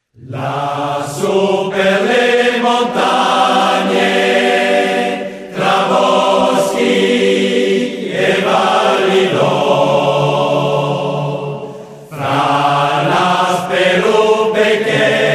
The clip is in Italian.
Lassù per le montagne, tra boschi e valli d'oro, fra la sperupe che